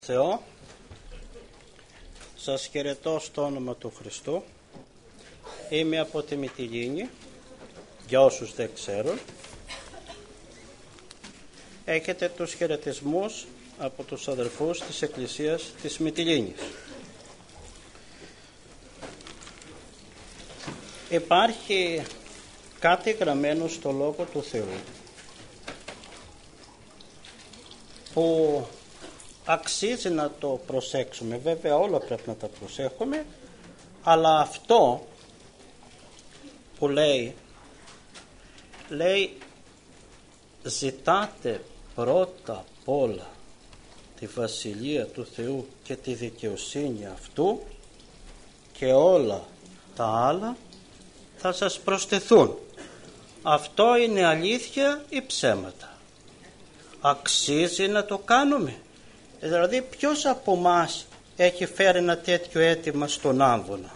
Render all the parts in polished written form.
Θεό, σας χαιρετώ στο όνομα του Χριστού. Είμαι από τη Μυτιλήνη, για όσους δεν ξέρουν. Έχετε τους χαιρετισμούς από τους αδερφούς της Εκκλησίας της Μυτιλήνης. Υπάρχει κάτι γραμμένο στο Λόγο του Θεού που αξίζει να το προσέξουμε. Βέβαια όλα πρέπει να τα προσέχουμε, αλλά αυτό που λέει ζητάτε πρώτα απ' όλα τη Βασιλεία του Θεού και τη δικαιοσύνη αυτού και όλα τα άλλα θα σας προσθεθούν. Αυτό είναι αλήθεια ή ψέματα? Αξίζει να το κάνουμε? Δηλαδή ποιος από μας έχει φέρει ένα τέτοιο αίτημα στον άμβονα?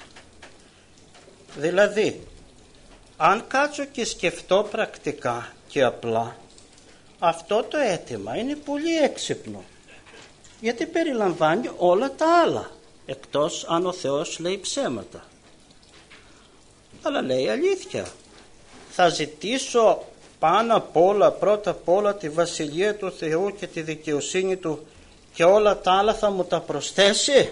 Δηλαδή αν κάτσω και σκεφτώ πρακτικά και απλά, αυτό το αίτημα είναι πολύ έξυπνο, γιατί περιλαμβάνει όλα τα άλλα, εκτός αν ο Θεός λέει ψέματα. Αλλά λέει αλήθεια. Θα ζητήσω πάνω απ' όλα, πρώτα απ' όλα τη Βασιλεία του Θεού και τη δικαιοσύνη του και όλα τα άλλα θα μου τα προσθέσει?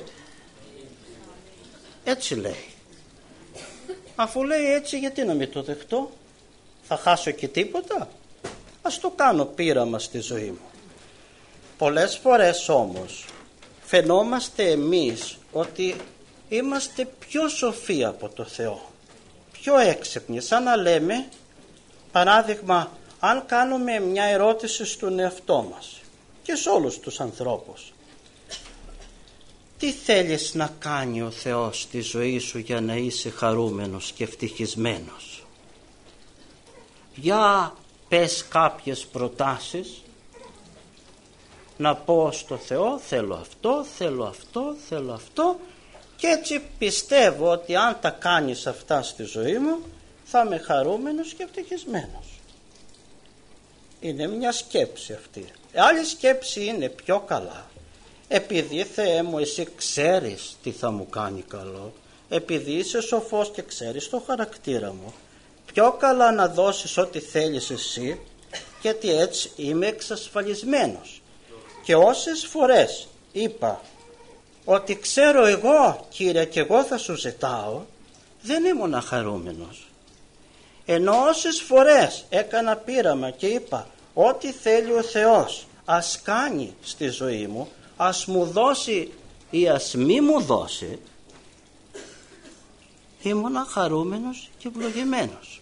Έτσι λέει. Αφού λέει έτσι, γιατί να μην το δεχτώ? Θα χάσω και τίποτα? Ας το κάνω πείραμα στη ζωή μου. Πολλές φορές όμως φαινόμαστε εμείς ότι είμαστε πιο σοφοί από το Θεό, πιο έξυπνοι, σαν να λέμε, παράδειγμα, αν κάνουμε μια ερώτηση στον εαυτό μας και σε όλους τους ανθρώπους: τι θέλεις να κάνει ο Θεός στη ζωή σου για να είσαι χαρούμενος και ευτυχισμένος? Για πες κάποιες προτάσεις, να πω στο Θεό θέλω αυτό, θέλω αυτό, θέλω αυτό, και έτσι πιστεύω ότι αν τα κάνεις αυτά στη ζωή μου θα είμαι χαρούμενος και ευτυχισμένος. Είναι μια σκέψη αυτή. Άλλη σκέψη είναι πιο καλά. Επειδή Θεέ μου εσύ ξέρεις τι θα μου κάνει καλό, επειδή είσαι σοφός και ξέρεις το χαρακτήρα μου, πιο καλά να δώσεις ό,τι θέλεις εσύ, γιατί έτσι είμαι εξασφαλισμένος. Και όσες φορές είπα ότι ξέρω εγώ Κύριε και εγώ θα σου ζητάω, δεν ήμουν χαρούμενος. Ενώ όσες φορές έκανα πείραμα και είπα ό,τι θέλει ο Θεός ας κάνει στη ζωή μου, ας μου δώσει ή ας μη μου δώσει, ήμουνα χαρούμενος και ευλογημένος.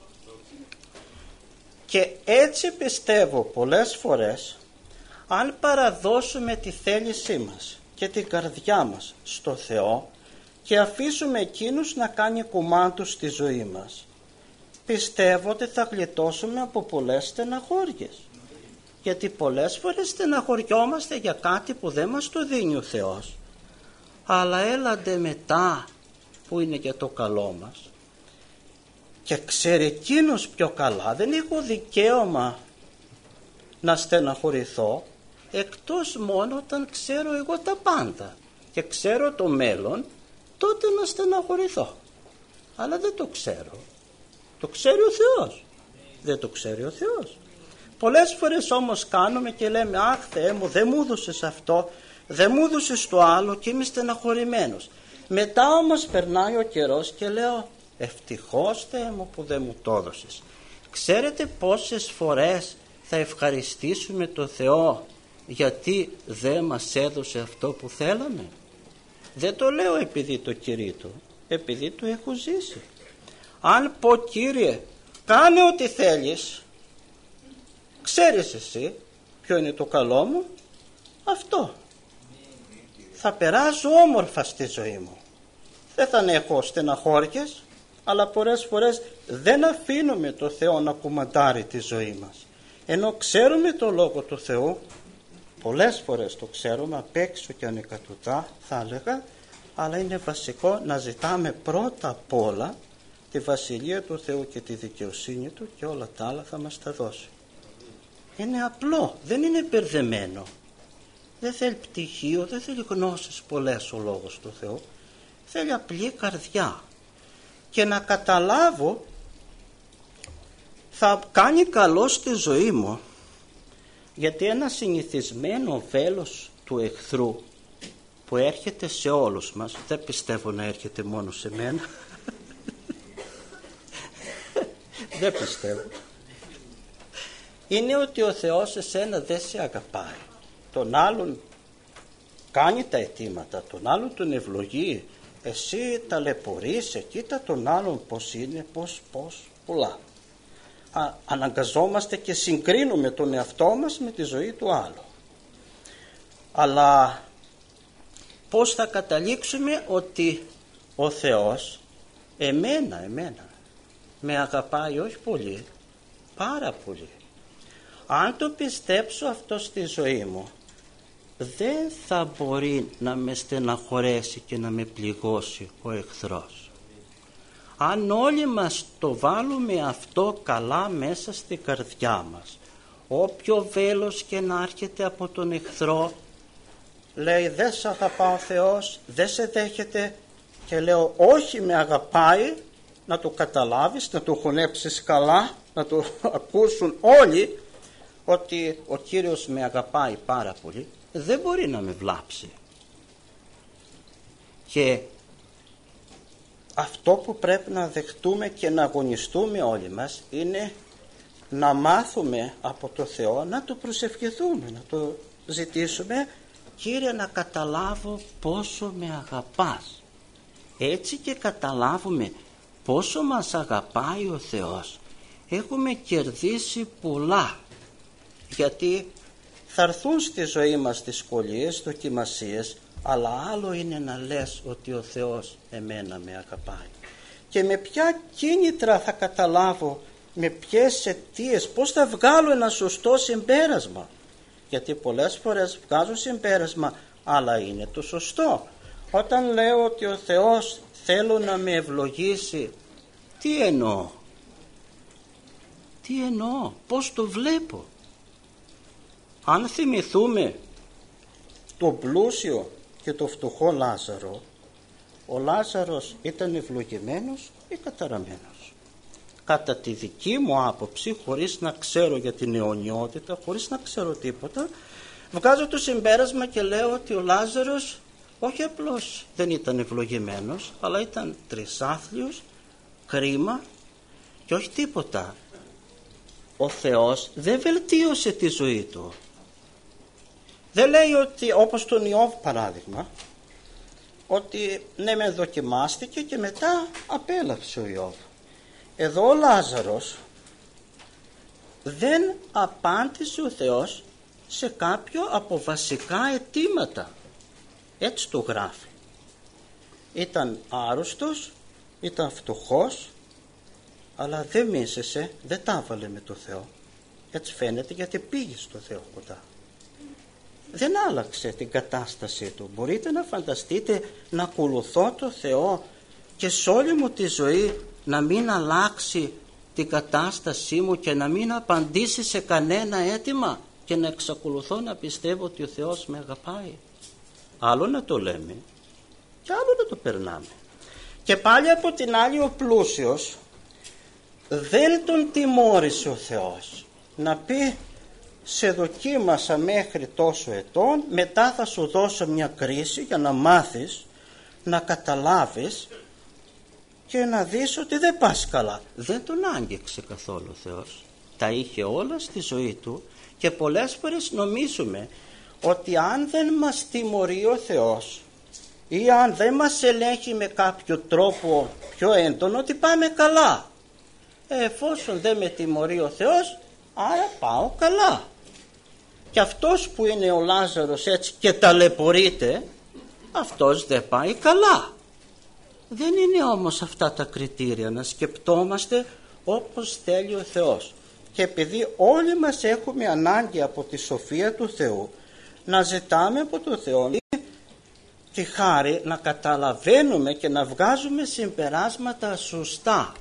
Και έτσι πιστεύω πολλές φορές, αν παραδώσουμε τη θέλησή μας και την καρδιά μας στο Θεό και αφήσουμε Εκείνους να κάνει κουμάντους στη ζωή μας, πιστεύω ότι θα γλιτώσουμε από πολλές στεναχώριες. Γιατί πολλές φορές στεναχωριόμαστε για κάτι που δεν μας το δίνει ο Θεός, αλλά έλαντε μετά που είναι για το καλό μας και ξέρει Εκείνος πιο καλά. Δεν έχω δικαίωμα να στεναχωρηθώ, εκτός μόνο όταν ξέρω εγώ τα πάντα και ξέρω το μέλλον, τότε να στεναχωρηθώ. Αλλά δεν το ξέρω. Το ξέρει ο Θεός. Δεν το ξέρει ο Θεός. Πολλές φορές όμως κάνουμε και λέμε αχ Θεέ μου, δεν μου έδωσες αυτό, δεν μου έδωσες το άλλο και είμαι στεναχωρημένος. Μετά όμως περνάει ο καιρός και λέω ευτυχώς Θεέ μου που δεν μου το έδωσες. Ξέρετε πόσες φορές θα ευχαριστήσουμε το Θεό γιατί δεν μας έδωσε αυτό που θέλαμε? Δεν το λέω επειδή το κηρύττω, επειδή το έχω ζήσει. Αν πω Κύριε κάνε ό,τι θέλεις, ξέρεις εσύ ποιο είναι το καλό μου, αυτό θα περάσω όμορφα στη ζωή μου. Δεν θα έχω στεναχώριες, αλλά πολλές φορές δεν αφήνουμε το Θεό να κουμαντάρει τη ζωή μας. Ενώ ξέρουμε το Λόγο του Θεού, πολλές φορές το ξέρουμε απ' έξω και ανεκατοτά θα έλεγα, αλλά είναι βασικό να ζητάμε πρώτα απ' όλα τη Βασιλεία του Θεού και τη δικαιοσύνη Του και όλα τα άλλα θα μας τα δώσει. Είναι απλό, δεν είναι μπερδεμένο. Δεν θέλει πτυχίο, δεν θέλει γνώσεις πολλές ο Λόγος του Θεού. Θέλει απλή καρδιά. Και να καταλάβω, θα κάνει καλό στη ζωή μου, γιατί ένα συνηθισμένο βέλος του εχθρού που έρχεται σε όλους μας, δεν πιστεύω να έρχεται μόνο σε μένα, δεν πιστεύω, είναι ότι ο Θεός εσένα δεν σε αγαπάει. Τον άλλον κάνει τα αιτήματα, τον άλλον τον ευλογεί, εσύ ταλαιπωρείσαι, κοίτα τον άλλον πως είναι, πως πολλά. Αναγκαζόμαστε και συγκρίνουμε τον εαυτό μας με τη ζωή του άλλου. Αλλά πώς θα καταλήξουμε ότι ο Θεός εμένα με αγαπάει, όχι πολύ, πάρα πολύ. Αν το πιστέψω αυτό στη ζωή μου, δεν θα μπορεί να με στεναχωρέσει και να με πληγώσει ο εχθρός. Αν όλοι μας το βάλουμε αυτό καλά μέσα στη καρδιά μας, όποιο βέλος και να έρχεται από τον εχθρό, λέει δεν σε αγαπά ο Θεός, δεν σε δέχεται, και λέω όχι, με αγαπάει, να το καταλάβεις, να το χωνέψεις καλά, να το ακούσουν όλοι ότι ο Κύριος με αγαπάει πάρα πολύ, δεν μπορεί να με βλάψει. Και αυτό που πρέπει να δεχτούμε και να αγωνιστούμε όλοι μας είναι να μάθουμε από το Θεό, να το προσευχηθούμε, να το ζητήσουμε, Κύριε, να καταλάβω πόσο με αγαπάς. Έτσι και καταλάβουμε πόσο μας αγαπάει ο Θεός, έχουμε κερδίσει πολλά. Γιατί θα έρθουν στη ζωή μας δυσκολίες, δοκιμασίες, αλλά άλλο είναι να λες ότι ο Θεός εμένα με αγαπάει. Και με ποια κίνητρα θα καταλάβω, με ποιες αιτίες, πώς θα βγάλω ένα σωστό συμπέρασμα. Γιατί πολλές φορές βγάζω συμπέρασμα, αλλά είναι το σωστό. Όταν λέω ότι ο Θεός θέλω να με ευλογήσει, τι εννοώ? Πώς το βλέπω? Αν θυμηθούμε το πλούσιο και το φτωχό Λάζαρο, ο Λάζαρος ήταν ευλογημένος ή καταραμένος? Κατά τη δική μου άποψη, χωρίς να ξέρω για την αιωνιότητα, χωρίς να ξέρω τίποτα, βγάζω το συμπέρασμα και λέω ότι ο Λάζαρος όχι απλώς δεν ήταν ευλογημένος, αλλά ήταν τρισάθλιος, κρίμα και όχι τίποτα. Ο Θεός δεν βελτίωσε τη ζωή του. Δεν λέει ότι, όπως τον Ιώβ παράδειγμα, ότι ναι, με δοκιμάστηκε και μετά απέλαψε ο Ιώβ. Εδώ ο Λάζαρος δεν απάντησε ο Θεός σε κάποιο από βασικά αιτήματα. Έτσι το γράφει. Ήταν άρρωστος, ήταν φτωχός, αλλά δεν μίσησε, δεν τα έβαλε με το Θεό. Έτσι φαίνεται, γιατί πήγε στο Θεό κοντά. Δεν άλλαξε την κατάστασή του. Μπορείτε να φανταστείτε να ακολουθώ το Θεό και σε όλη μου τη ζωή να μην αλλάξει την κατάστασή μου και να μην απαντήσει σε κανένα αίτημα και να εξακολουθώ να πιστεύω ότι ο Θεός με αγαπάει? Άλλο να το λέμε και άλλο να το περνάμε. Και πάλι από την άλλη ο πλούσιος δεν τον τιμώρησε ο Θεός. Να πει, σε δοκίμασα μέχρι τόσο ετών, μετά θα σου δώσω μια κρίση για να μάθεις, να καταλάβεις και να δεις ότι δεν πας καλά. Δεν τον άγγιξε καθόλου ο Θεός. Τα είχε όλα στη ζωή του και πολλές φορές νομίζουμε ότι αν δεν μας τιμωρεί ο Θεός ή αν δεν μας ελέγχει με κάποιο τρόπο πιο έντονο, ότι πάμε καλά. Εφόσον δεν με τιμωρεί ο Θεός, άρα πάω καλά. Και αυτός που είναι ο Λάζαρος έτσι και ταλαιπωρείται, αυτός δεν πάει καλά. Δεν είναι όμως αυτά τα κριτήρια, να σκεπτόμαστε όπως θέλει ο Θεός. Και επειδή όλοι μας έχουμε ανάγκη από τη σοφία του Θεού, να ζητάμε από τον Θεό τη χάρη να καταλαβαίνουμε και να βγάζουμε συμπεράσματα σωστά.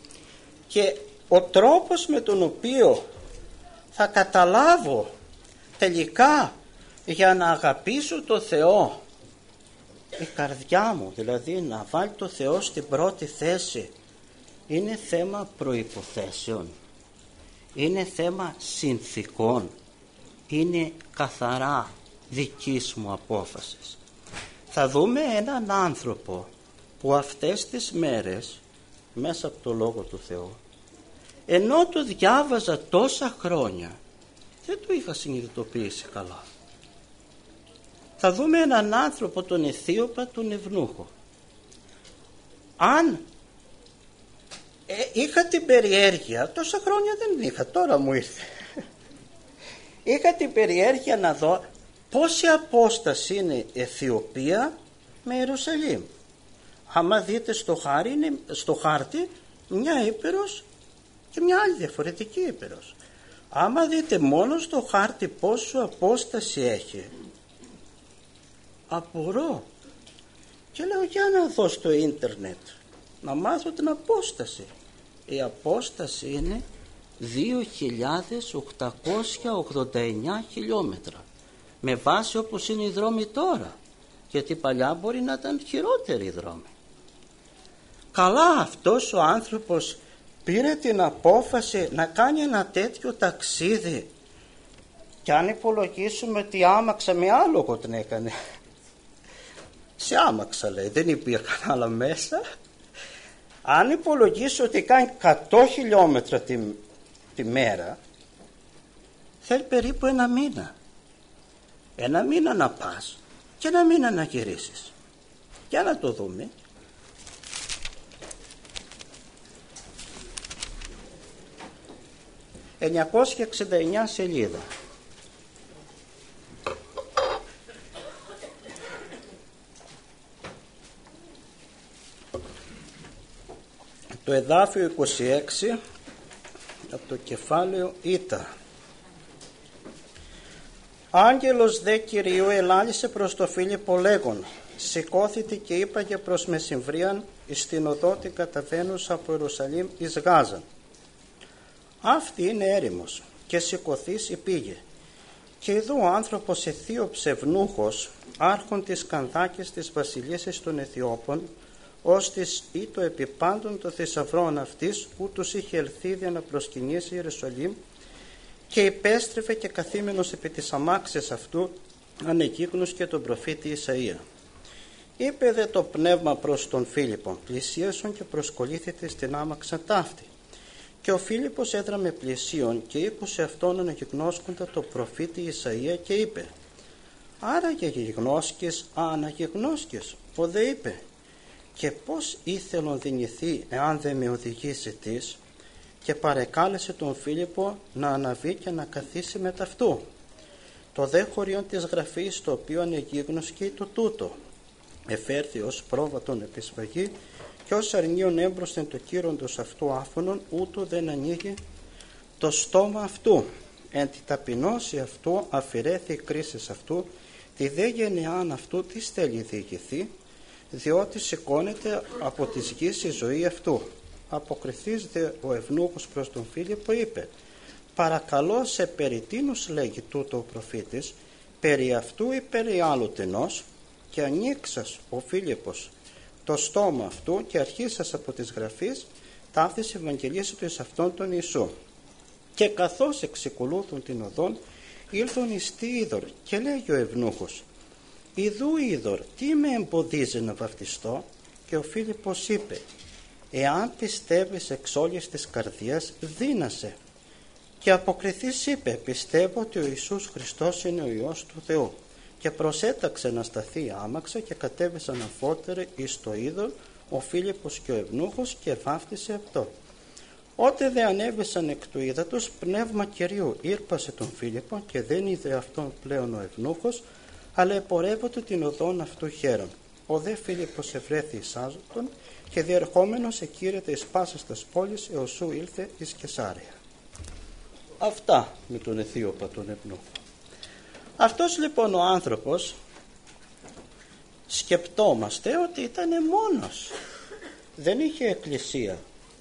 Και ο τρόπος με τον οποίο θα καταλάβω τελικά για να αγαπήσω το Θεό, η καρδιά μου δηλαδή να βάλει το Θεό στην πρώτη θέση, είναι θέμα προϋποθέσεων, είναι θέμα συνθηκών, είναι καθαρά δικής μου απόφασης. Θα δούμε έναν άνθρωπο που αυτές τις μέρες μέσα από το Λόγο του Θεού, ενώ το διάβαζα τόσα χρόνια, δεν το είχα συνειδητοποιήσει καλά. Θα δούμε έναν άνθρωπο, τον Αιθίωπα, τον Ευνούχο. Αν είχα την περιέργεια, τόσα χρόνια δεν είχα, τώρα μου ήρθε, είχα την περιέργεια να δω πόση απόσταση είναι Αιθιοπία με Ιερουσαλήμ. Άμα δείτε στο χάρτη μια Ήπειρος και μια άλλη διαφορετική Ήπειρος. Άμα δείτε μόνο στο χάρτη πόσο απόσταση έχει, απορώ και λέω για να δω στο ίντερνετ να μάθω την απόσταση. Η απόσταση είναι 2.889 χιλιόμετρα, με βάση όπως είναι οι δρόμοι τώρα, γιατί παλιά μπορεί να ήταν χειρότεροι οι δρόμοι. Καλά, αυτός ο άνθρωπος πήρε την απόφαση να κάνει ένα τέτοιο ταξίδι, και αν υπολογίσουμε ότι άμαξα με άλογο την έκανε, σε άμαξα λέει, δεν υπήρχαν άλλα μέσα, αν υπολογίσω ότι κάνει 100 χιλιόμετρα τη μέρα, θέλει περίπου ένα μήνα να πας και ένα μήνα να γυρίσεις. Για να το δούμε. «969 σελίδα. Το εδάφιο 26 από το κεφάλαιο Ήτα. Άγγελος δε Κυρίου ελάλησε προς το Φίλιππο λέγον, σηκώθητη και είπαγε προς Μεσημβρίαν εις την οδό την καταβαίνουσα από Ιερουσαλήμ εις Γάζαν. Αυτή είναι έρημος και σηκωθείς υπήγε. Και ειδού ο άνθρωπος Αιθίοψ Ευνούχος, άρχον της Κανδάκης της βασιλίσης των Αιθιώπων, ως της ή το επιπάντων των θησαυρών αυτής, ούτως είχε ελθίδια να προσκυνήσει Ιερουσαλήμ, και υπέστρεφε και καθήμενος επί της αμάξης αυτού, ανεγίγνους και τον προφήτη Ισαΐα. Είπε δε το πνεύμα προς τον Φίλιππον, πλησίασον και προσκολήθητε στην άμαξα ταύτη. Και ο Φίλιππος έδραμε πλησίον και ήκουσε αυτόν αναγιγνώσκοντα το προφήτη Ισαΐα και είπε, άραγε γιγνώσκες, αναγιγνώσκες, ποδέ είπε, και πώς ήθελον δυνηθεί εάν δεν με οδηγήσει της, και παρεκάλεσε τον Φίλιππο να αναβεί και να καθίσει με ταυτού. Το δε χωριόν της γραφής, το οποίο ανεγίγνωσκε το τούτο, εφέρθη ως πρόβατον επισφαγή, και ως αρνίον έμπροσθεν το κύροντος αυτού άφωνον, ούτω δεν ανοίγει το στόμα αυτού. Εν τη ταπεινώση αυτού αφηρέθη η κρίση αυτού, τη δε γενεάν αυτού τι θέλει διηγηθεί, διότι σηκώνεται από της γης η ζωή αυτού. Αποκριθείς δε ο Ευνούχος προς τον Φίλιππο είπε, παρακαλώ σε περί τίνος λέγει τούτο ο προφήτης, περί αυτού ή περί άλλου τενός, και ανοίξας ο Φίλιππος το στόμα αυτού και αρχίσας από τις γραφείς, ταύτης ευαγγελίσει του εις αυτόν τον Ιησού. Και καθώς εξεκολούθουν την οδόν, ήλθον εις τι είδωρ, και λέγει ο Ευνούχος, ιδού είδωρ, τι με εμποδίζει να βαφτιστώ, και ο Φίλιππος είπε, εάν πιστεύεις εξ όλης της καρδιάς, δύνασε. Και αποκριθείς είπε, πιστεύω ότι ο Ιησούς Χριστός είναι ο Υιός του Θεού. Και προσέταξε να σταθεί άμαξα και κατέβησαν αφότεροι εις το είδωρ ο Φίλιππος και ο Ευνούχος και βάφτισε αυτό. Ότε δε ανέβησαν εκ του ύδατος, πνεύμα Κυρίου ήρπασε τον Φίλιππο και δεν είδε αυτόν πλέον ο Ευνούχος, αλλά επορεύεται την οδόν αυτού χαίρον. Ο δε Φίλιππος ευρέθη εις Άζωτον και διερχόμενος εκείρεται εις πάσας τας πόλης έως σου ήλθε εις Κεσάρια. Αυτά με τον Αιθίωπα τον Ευνούχο. Αυτός λοιπόν ο άνθρωπος, σκεπτόμαστε ότι ήταν μόνος, δεν είχε εκκλησία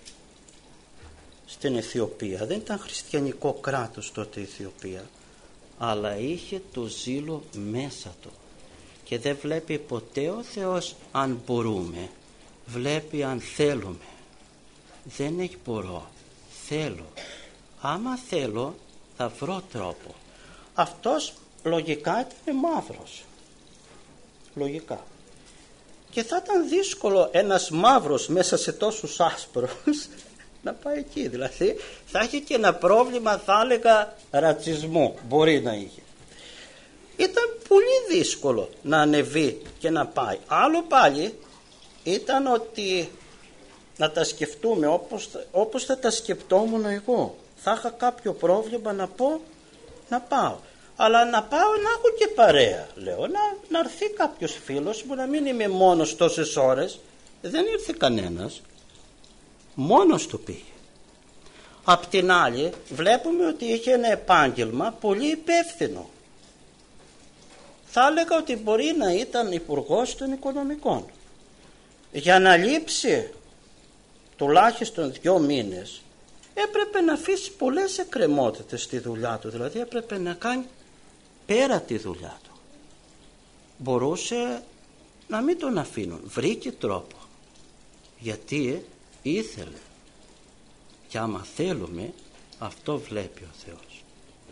στην Αιθιοπία, δεν ήταν χριστιανικό κράτος τότε η Αιθιοπία, αλλά είχε το ζήλο μέσα του. Και δεν βλέπει ποτέ ο Θεός αν μπορούμε, βλέπει αν θέλουμε. Δεν έχει μπορώ, θέλω. Άμα θέλω θα βρω τρόπο. Αυτός λογικά ήταν μαύρος. Λογικά. Και θα ήταν δύσκολο ένας μαύρος μέσα σε τόσους άσπρους να πάει εκεί. Δηλαδή θα είχε και ένα πρόβλημα, θα έλεγα, ρατσισμού. Μπορεί να είχε. Ήταν πολύ δύσκολο να ανεβεί και να πάει. Άλλο πάλι ήταν ότι να τα σκεφτούμε όπως θα τα σκεπτόμουν εγώ. Θα είχα κάποιο πρόβλημα να πω να πάω. Αλλά να πάω να έχω και παρέα. Λέω να έρθει κάποιος φίλος μου, να μην είμαι μόνος τόσες ώρες. Δεν ήρθε κανένας. Μόνος του πήγε. Απ' την άλλη βλέπουμε ότι είχε ένα επάγγελμα πολύ υπεύθυνο. Θα έλεγα ότι μπορεί να ήταν υπουργός των οικονομικών. Για να λείψει τουλάχιστον 2 μήνες έπρεπε να αφήσει πολλές εκκρεμότητες στη δουλειά του. Δηλαδή έπρεπε να κάνει πέρα τη δουλειά του. Μπορούσε να μην τον αφήνουν. Βρήκε τρόπο. Γιατί ήθελε. Και άμα θέλουμε, αυτό βλέπει ο Θεός.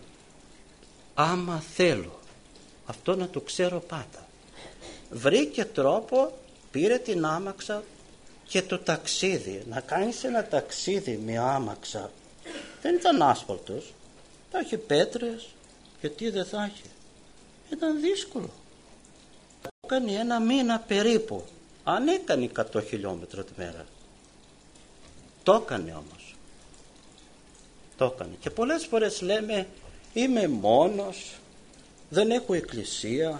Άμα θέλω, αυτό να το ξέρω πάντα. Βρήκε τρόπο, πήρε την άμαξα και το ταξίδι. Να κάνεις ένα ταξίδι με άμαξα. Δεν ήταν άσφαλτος. Θα έχει πέτρες. Γιατί δεν θα έχει. Ήταν δύσκολο. Το έκανε 1 μήνα περίπου. Αν έκανε 100 χιλιόμετρα τη μέρα. Το έκανε όμως. Το έκανε. Και πολλές φορές λέμε είμαι μόνος, δεν έχω εκκλησία,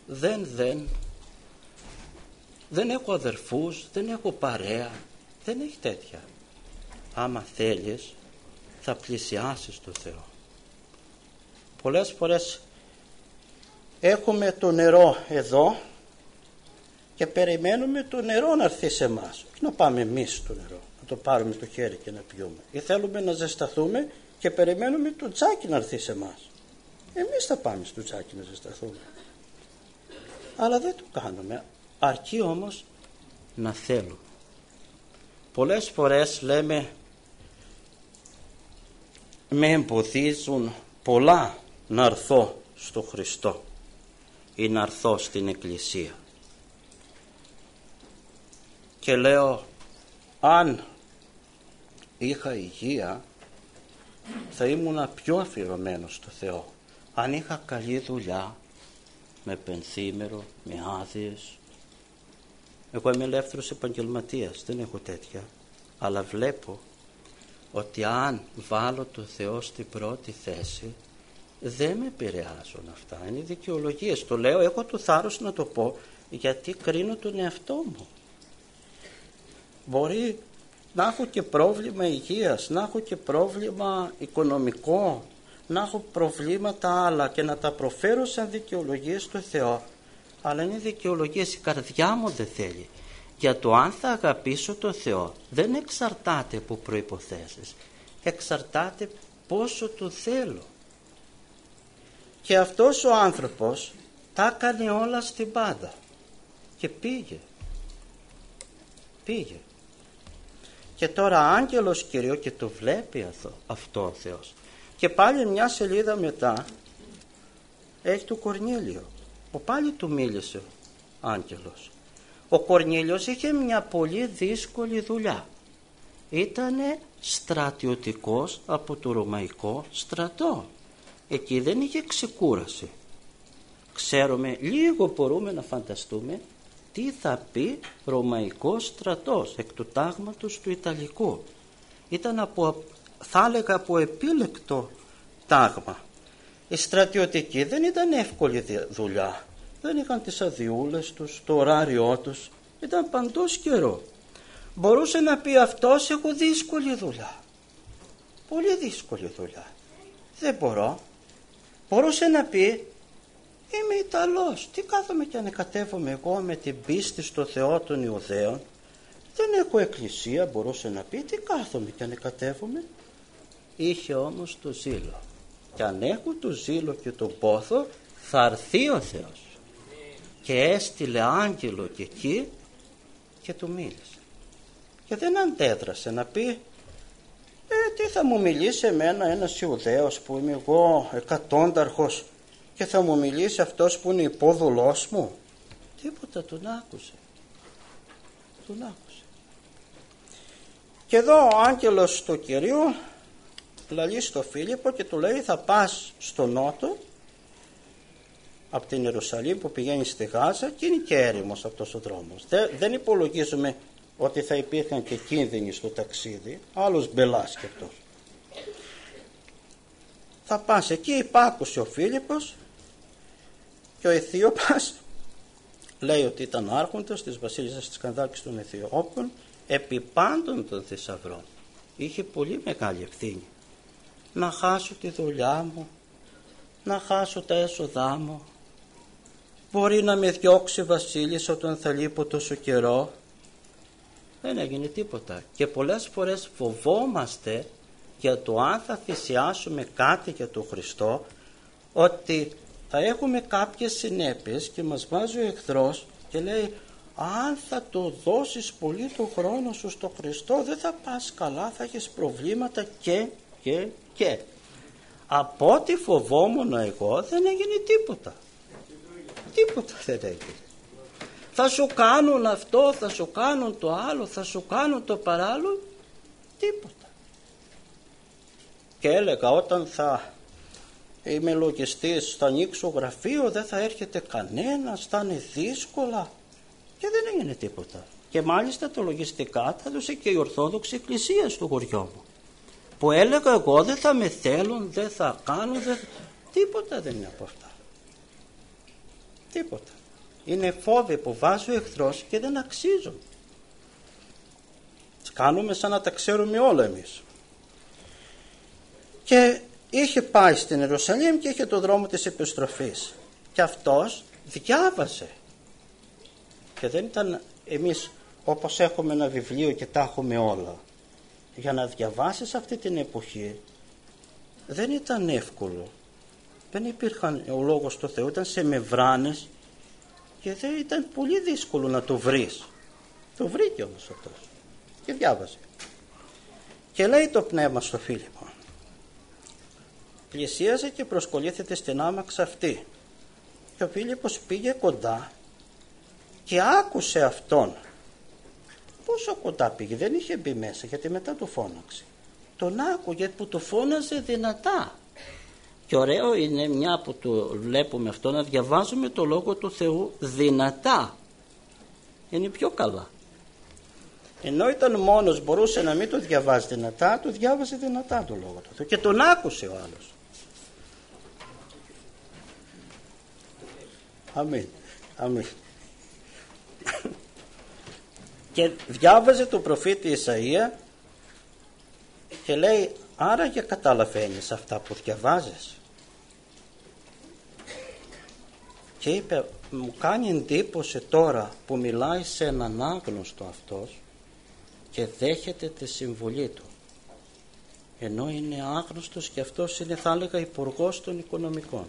δεν έχω αδερφούς, δεν έχω παρέα. Δεν έχει τέτοια. Άμα θέλεις θα πλησιάσεις το Θεό. Πολλές φορές έχουμε το νερό εδώ και περιμένουμε το νερό να έρθει σε εμάς. Όχι να πάμε εμείς στο νερό, να το πάρουμε στο χέρι και να πιούμε. Ή θέλουμε να ζεσταθούμε και περιμένουμε το τζάκι να έρθει σε εμάς. Εμείς θα πάμε στο τζάκι να ζεσταθούμε. Αλλά δεν το κάνουμε. Αρκεί όμως να θέλουμε. Πολλές φορές λέμε με εμποδίζουν πολλά να έρθω στο Χριστό ή να έρθω στην Εκκλησία. Και λέω αν είχα υγεία θα ήμουν πιο αφιερωμένος στο Θεό. Αν είχα καλή δουλειά, με πενθήμερο, με άδειες. Εγώ είμαι ελεύθερος επαγγελματίας, δεν έχω τέτοια. Αλλά βλέπω ότι αν βάλω το Θεό στην πρώτη θέση, δεν με επηρεάζουν αυτά. Είναι δικαιολογίες. Το λέω, έχω το θάρρος να το πω, γιατί κρίνω τον εαυτό μου. Μπορεί να έχω και πρόβλημα υγείας, να έχω και πρόβλημα οικονομικό, να έχω προβλήματα άλλα και να τα προφέρω σαν δικαιολογίες στο Θεό. Αλλά είναι δικαιολογίες, η καρδιά μου δεν θέλει. Για το αν θα αγαπήσω το Θεό δεν εξαρτάται από προϋποθέσεις. Εξαρτάται πόσο το θέλω. Και αυτός ο άνθρωπος τα έκανε όλα στην πάντα. Και πήγε. Και τώρα άγγελος Κυρίου και το βλέπει αυτό ο Θεός. Και πάλι μια σελίδα μετά έχει το Κορνήλιο. Πάλι του μίλησε ο άγγελος. Ο Κορνήλιος είχε μια πολύ δύσκολη δουλειά. Ήτανε στρατιωτικός από το Ρωμαϊκό στρατό. Εκεί δεν είχε ξεκούραση. Ξέρουμε, λίγο μπορούμε να φανταστούμε τι θα πει Ρωμαϊκός στρατός εκ του τάγματος του Ιταλικού. Ήταν θα έλεγα από επίλεκτο τάγμα. Οι στρατιωτικοί δεν ήταν εύκολη δουλειά. Δεν είχαν τις αδειούλες τους, το ωράριό τους. Ήταν παντός καιρό. Μπορούσε να πει αυτός έχω δύσκολη δουλειά. Πολύ δύσκολη δουλειά. Δεν μπορώ. Μπορούσε να πει είμαι Ιταλός. Τι κάθομαι και ανεκατεύομαι εγώ με την πίστη στο Θεό των Ιουδαίων. Δεν έχω εκκλησία, μπορούσε να πει. Τι κάθομαι και ανεκατεύομαι. Είχε όμως το ζήλο. και αν έχουν το ζήλο και τον πόθο, θα έρθει ο Θεός. Και έστειλε άγγελο και εκεί και του μίλησε. Και δεν αντέδρασε να πει τι θα μου μιλήσει εμένα ένας Ιουδαίος που είμαι εγώ εκατόνταρχος και θα μου μιλήσει αυτός που είναι υπόδουλός μου? Τίποτα, τον άκουσε. Τον άκουσε. Και εδώ ο άγγελος του Κυρίου λαλεί στο Φίλιππο και του λέει θα πας στο νότο από την Ιερουσαλήμ που πηγαίνει στη Γάζα και είναι και έρημος αυτός ο δρόμος. Δεν υπολογίζουμε ότι θα υπήρχαν και κίνδυνοι στο ταξίδι, άλλος μπελάς και αυτός. Θα πας εκεί, υπάκουσε ο Φίλιππος και ο Αιθίωπας λέει ότι ήταν άρχοντας της βασίλισσας της Κανδάκης των Αιθιώπων επί πάντων των θησαυρών. Είχε πολύ μεγάλη ευθύνη. Να χάσω τη δουλειά μου, να χάσω τα έσοδά μου, μπορεί να με διώξει βασίλισσα όταν θα λείπω τόσο καιρό. Δεν έγινε τίποτα. Και πολλές φορές φοβόμαστε για το αν θα θυσιάσουμε κάτι για τον Χριστό, ότι θα έχουμε κάποιες συνέπειες και μας βάζει ο εχθρός και λέει αν θα το δώσεις πολύ το χρόνο σου στο Χριστό δεν θα πας καλά, θα έχεις προβλήματα και. Από ό,τι φοβόμουν εγώ δεν έγινε τίποτα. Τίποτα δεν έγινε. Θα σου κάνουν αυτό, θα σου κάνουν το άλλο, θα σου κάνουν το παράλληλο, τίποτα. Και έλεγα όταν θα είμαι λογιστής, θα ανοίξω γραφείο, δεν θα έρχεται κανένας, θα είναι δύσκολα και δεν έγινε τίποτα. Και μάλιστα το λογιστικά θα έδωσε και η Ορθόδοξη Εκκλησία στο χωριό μου, που έλεγα εγώ δεν θα με θέλουν, δεν θα κάνουν, τίποτα δεν είναι από αυτά. Τίποτα. Είναι φόβοι που βάζει ο εχθρός και δεν αξίζουν. Κάνουμε σαν να τα ξέρουμε όλα εμείς. Και είχε πάει στην Ιερουσαλήμ και είχε το δρόμο της επιστροφής. Και αυτός διάβασε. Και δεν ήταν εμείς όπως έχουμε ένα βιβλίο και τα έχουμε όλα. Για να διαβάσεις αυτή την εποχή δεν ήταν εύκολο. Δεν υπήρχαν ο λόγος του Θεού, ήταν σε μεμβράνες και δεν ήταν πολύ δύσκολο να το βρεις. Το βρήκε όμως αυτός και διάβασε. Και λέει το πνεύμα στο Φίλιππο, πλησίαζε και προσκολήθεται στην άμαξα αυτή. Και ο Φίλιππος πήγε κοντά και άκουσε αυτόν. Πόσο κοντά πήγε, δεν είχε μπει μέσα γιατί μετά το φώναξε. Τον άκουγε που το φώναζε δυνατά. Και ωραίο είναι μια που το βλέπουμε αυτό να διαβάζουμε το Λόγο του Θεού δυνατά. Είναι πιο καλά. Ενώ ήταν μόνος μπορούσε να μην το διαβάζει δυνατά, το διάβασε δυνατά το Λόγο του Θεού και τον άκουσε ο άλλος. Αμήν. Αμήν. Και διάβαζε το προφήτη Ισαΐα και λέει άρα και καταλαβαίνεις αυτά που διαβάζεις. Και είπε μου κάνει εντύπωση τώρα που μιλάει σε έναν άγνωστο αυτός και δέχεται τη συμβουλή του, ενώ είναι άγνωστος και αυτός είναι θα έλεγα υπουργός των οικονομικών.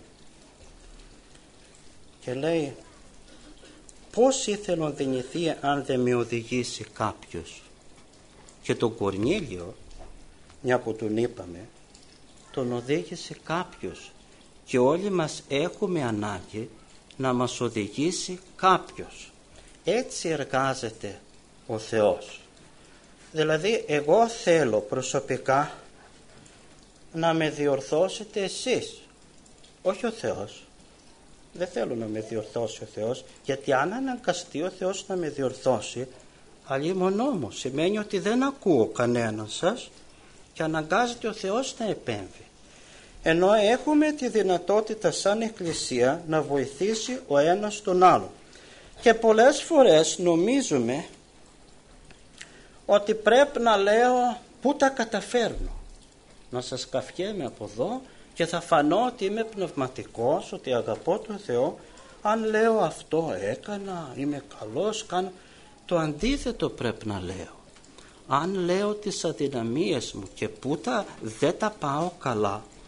Και λέει πώς ήθελε να δυνηθεί αν δεν με οδηγήσει κάποιος. Και τον Κορνήλιο, μια που τον είπαμε, τον οδήγησε κάποιος και όλοι μας έχουμε ανάγκη να μας οδηγήσει κάποιος. Έτσι εργάζεται ο Θεός. Δηλαδή εγώ θέλω προσωπικά να με διορθώσετε εσείς, όχι ο Θεός. Δεν θέλω να με διορθώσει ο Θεός, γιατί αν αναγκαστεί ο Θεός να με διορθώσει, αλλήμον όμως σημαίνει ότι δεν ακούω κανέναν σας και αναγκάζεται ο Θεός να επέμβει. Ενώ έχουμε τη δυνατότητα σαν Εκκλησία να βοηθήσει ο ένας τον άλλον. Και πολλές φορές νομίζουμε ότι πρέπει να λέω πού τα καταφέρνω. Να σας καυχέμαι από εδώ και θα φανώ ότι είμαι πνευματικός, ότι αγαπώ τον Θεό. Αν λέω αυτό έκανα, είμαι καλός, κάνω. Το αντίθετο πρέπει να λέω. Αν λέω τις αδυναμίες μου και δεν τα πάω καλά,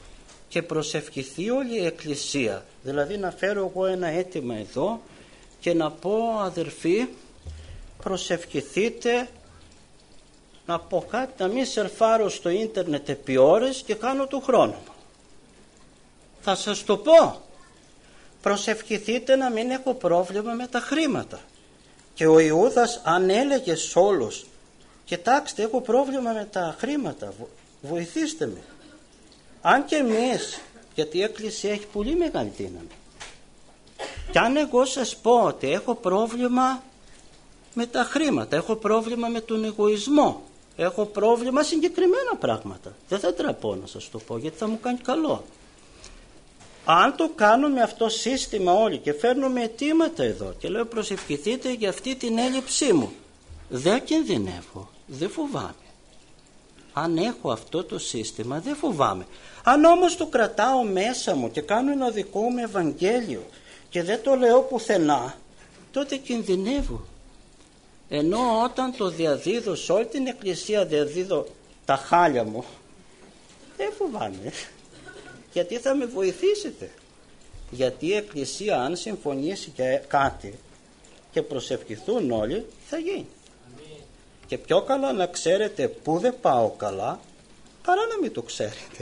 και προσευχηθεί όλη η Εκκλησία. Δηλαδή να φέρω εγώ ένα αίτημα εδώ και να πω, αδερφοί, προσευχηθείτε, να πω κάτι, να μην σερφάρω στο ίντερνετ επί ώρες και κάνω του χρόνου μου. Θα σας το πω. Προσευχηθείτε να μην έχω πρόβλημα με τα χρήματα. Και ο Ιούδας αν έλεγε σε όλους, κοιτάξτε, έχω πρόβλημα με τα χρήματα, βοηθήστε με. Αν και εμείς, γιατί η Εκκλησία έχει πολύ μεγάλη δύναμη, και αν εγώ σας πω ότι έχω πρόβλημα με τα χρήματα, έχω πρόβλημα με τον εγωισμό, έχω πρόβλημα συγκεκριμένα πράγματα, δεν θα τραπώ να σας το πω, γιατί θα μου κάνει καλό. Αν το κάνουμε αυτό σύστημα όλοι και φέρνουμε αιτήματα εδώ και λέω προσευχηθείτε για αυτή την έλλειψή μου, δεν κινδυνεύω, δεν φοβάμαι. Αν έχω αυτό το σύστημα δεν φοβάμαι. Αν όμως το κρατάω μέσα μου και κάνω ένα δικό μου Ευαγγέλιο και δεν το λέω πουθενά, τότε κινδυνεύω. Ενώ όταν το διαδίδω σε όλη την Εκκλησία, διαδίδω τα χάλια μου, δεν φοβάμαι. Γιατί θα με βοηθήσετε. Γιατί η Εκκλησία αν συμφωνήσει για κάτι και προσευχηθούν όλοι, θα γίνει. Και πιο καλά να ξέρετε πού δεν πάω καλά, παρά να μην το ξέρετε.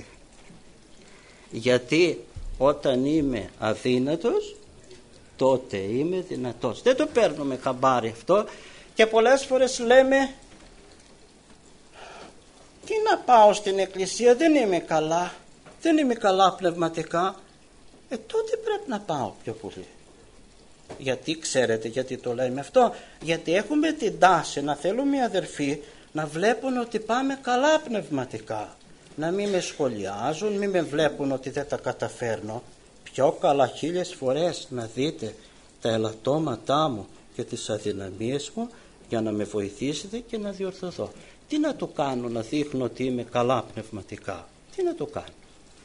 Γιατί όταν είμαι αδύνατος, τότε είμαι δυνατός. Δεν το παίρνουμε χαμπάρι αυτό και πολλές φορές λέμε, τι να πάω στην Εκκλησία, δεν είμαι καλά, δεν είμαι καλά πνευματικά. Τότε πρέπει να πάω πιο πολύ. Γιατί ξέρετε γιατί το λέμε αυτό? Γιατί έχουμε την τάση να θέλουμε οι αδερφοί να βλέπουν ότι πάμε καλά πνευματικά, να μην με σχολιάζουν, μην με βλέπουν ότι δεν τα καταφέρνω. Πιο καλά 1000 φορές να δείτε τα ελαττώματά μου και τις αδυναμίες μου για να με βοηθήσετε και να διορθωθώ. Τι να το κάνω να δείχνω ότι είμαι καλά πνευματικά? Τι να το κάνω?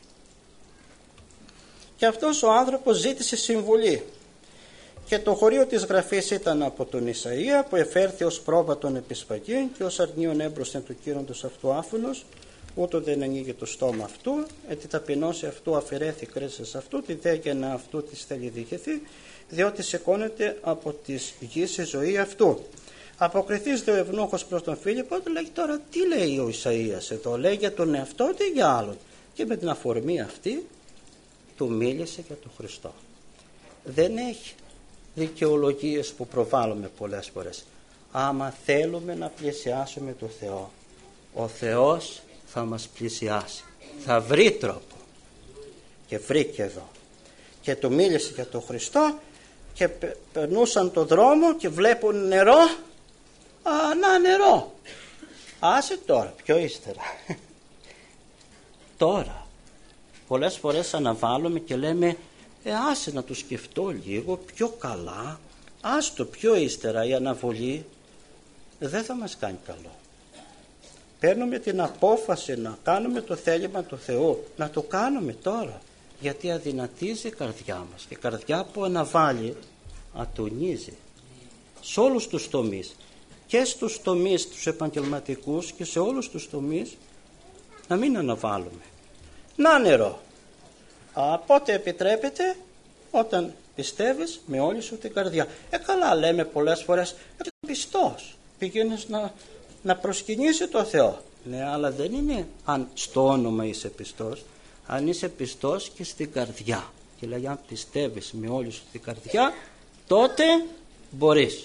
Και αυτός ο άνθρωπος ζήτησε συμβουλή. Και το χωρίο της γραφής ήταν από τον Ισαΐα, που εφέρθη ως πρόβατον επισπαγήν και ως αρνίον έμπροσθεν του κύροντος αυτού άφωνος, ούτω δεν ανοίγει το στόμα αυτού, ετι ταπεινώσει αυτού αφαιρέθη κρίσας αυτού, τη δέγεννα αυτού της θέλει διηγηθεί, διότι σηκώνεται από της γης η ζωή αυτού. Αποκριθείς δε ο ευνούχος προς τον Φίλιππο, του λέει τώρα τι λέει ο Ισαΐας εδώ, λέει για τον εαυτό του ή για άλλον? Και με την αφορμή αυτή του μίλησε για τον Χριστό. Δεν έχει δικαιολογίες που προβάλλουμε πολλές φορές. Άμα θέλουμε να πλησιάσουμε τον Θεό, ο Θεός θα μας πλησιάσει, θα βρει τρόπο. Και βρήκε εδώ και του μίλησε για τον Χριστό και περνούσαν το δρόμο και βλέπουν νερό. Να, νερό. Άσε τώρα, πιο ύστερα. Τώρα πολλές φορές αναβάλουμε και λέμε άσε να το σκεφτώ λίγο πιο καλά, άστο πιο ύστερα. Η αναβολή δεν θα μας κάνει καλό. Παίρνουμε την απόφαση να κάνουμε το θέλημα του Θεού, να το κάνουμε τώρα, γιατί αδυνατίζει η καρδιά μας. Η καρδιά που αναβάλει ατονίζει σε όλους τους τομείς, και στους τομείς τους επαγγελματικούς και σε όλους τους τομείς. Να μην αναβάλουμε. Να νερό. Πότε επιτρέπεται? Όταν πιστεύεις με όλη σου την καρδιά. Καλά λέμε πολλές φορές, πιστός, πηγαίνεις να προσκυνήσει το Θεό. Ναι, αλλά δεν είναι αν στο όνομα είσαι πιστός, αν είσαι πιστός και στην καρδιά. Και λέει αν πιστεύεις με όλη σου την καρδιά, τότε μπορείς.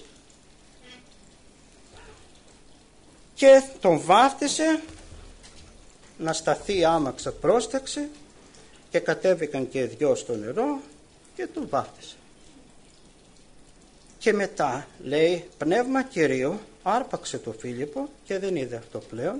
Και τον βάφτισε να σταθεί άμαξα πρόσταξε και κατέβηκαν και οι δυο στο νερό και τον βάφτισε. Και μετά λέει πνεύμα Κυρίου άρπαξε το Φίλιππο και δεν είδε αυτό πλέον,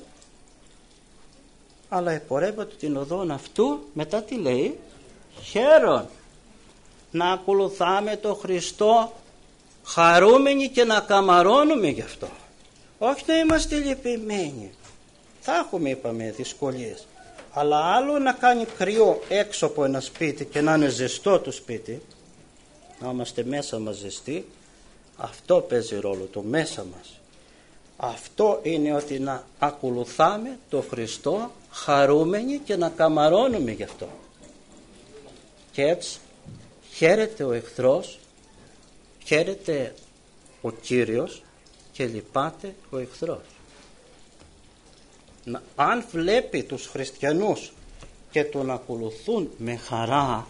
αλλά επορεύεται την οδόν αυτού. Μετά τι λέει? Χαίρον να ακολουθάμε το Χριστό χαρούμενοι και να καμαρώνουμε γι' αυτό. Όχι να είμαστε λυπημένοι. Θα έχουμε, είπαμε, δυσκολίες. Αλλά άλλο να κάνει κρύο έξω από ένα σπίτι και να είναι ζεστό το σπίτι, να είμαστε μέσα μας ζεστοί. Αυτό παίζει ρόλο, το μέσα μας. Αυτό είναι ότι να ακολουθάμε το Χριστό χαρούμενοι και να καμαρώνουμε γι' αυτό. Και έτσι χαίρεται ο εχθρός, χαίρεται ο Κύριος και λυπάται ο εχθρός. Αν βλέπει τους χριστιανούς και τον ακολουθούν με χαρά,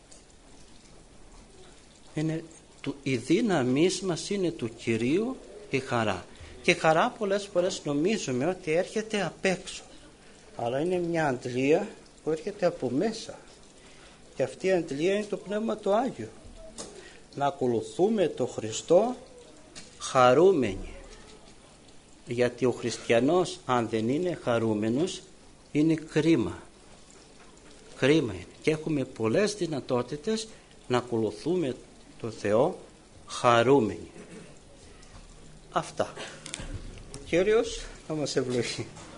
η δύναμή μας είναι του Κυρίου η χαρά. Και χαρά πολλές φορές νομίζουμε ότι έρχεται απ' έξω, αλλά είναι μια αντλία που έρχεται από μέσα. Και αυτή η αντλία είναι το Πνεύμα του Άγιο. Να ακολουθούμε το Χριστό χαρούμενοι. Γιατί ο χριστιανός, αν δεν είναι χαρούμενος, είναι κρίμα. Κρίμα είναι. Και έχουμε πολλές δυνατότητες να ακολουθούμε το Θεό χαρούμενοι. Αυτά. Ο Κύριος θα μας ευλογεί.